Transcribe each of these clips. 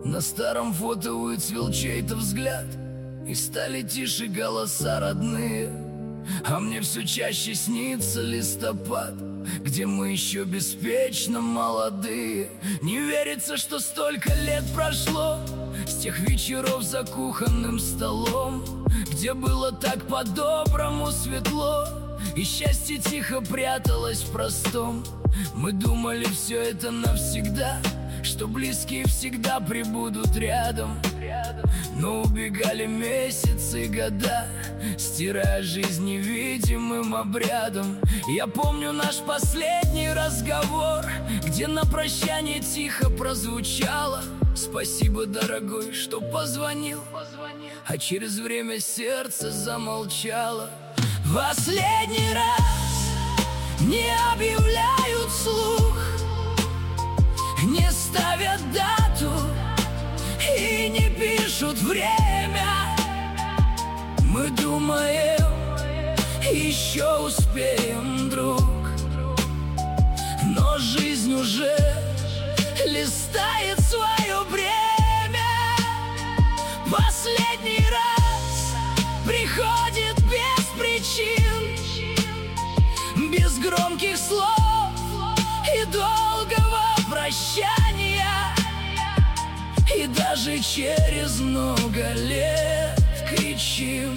На старом фото выцвел чей-то взгляд, и стали тише голоса родные. А мне все чаще снится листопад, где мы еще беспечно молодые. Не верится, что столько лет прошло с тех вечеров за кухонным столом, где было так по-доброму светло, и счастье тихо пряталось в простом. Мы думали, все это навсегда, что близкие всегда прибудут рядом. Но убегали месяцы и года, стирая жизнь невидимым обрядом. Я помню наш последний разговор, где на прощание тихо прозвучало: спасибо, дорогой, что позвонил. А через время сердце замолчало. Последний раз не объявляют вслух, не ставят дату и не пишут время. Мы думаем, еще успеем, друг, но жизнь уже листает свое бремя. Последний раз приходит без причин, без громких слов и долгого прощания. И даже через много лет кричим,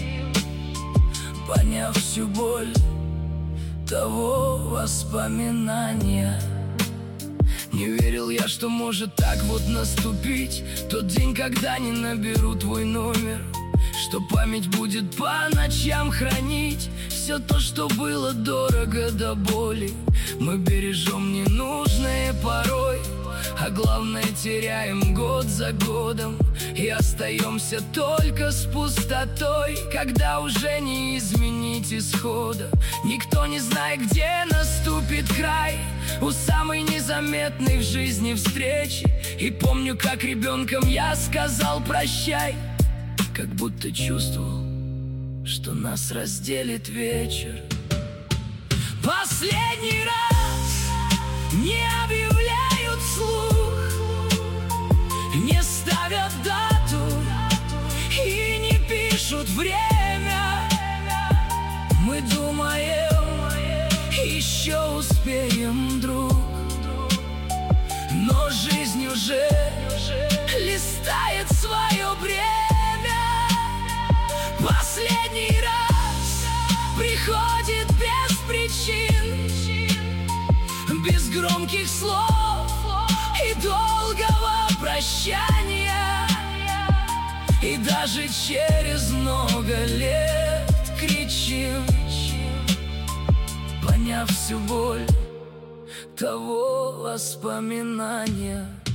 поняв всю боль того воспоминания. Не верил я, что может так вот наступить тот день, когда не наберу твой номер, что память будет по ночам хранить все то, что было дорого до боли. Мы бережем ненужное порой, а главное теряем год за годом, и остаемся только с пустотой, когда уже не изменить исхода. Никто не знает, где наступит край у самой незаметной в жизни встречи. И помню, как ребенком я сказал прощай, как будто чувствовал, что нас разделит вечер. Последний раз не объявляют вслух, не ставят дату и не пишут время. Мы думаем, еще успеем, друг, но жизнь уже листает свое бремя. Последний раз приходит без причин, без громких слов и долгого прощания. И даже через много лет кричим, поняв всю боль того воспоминания.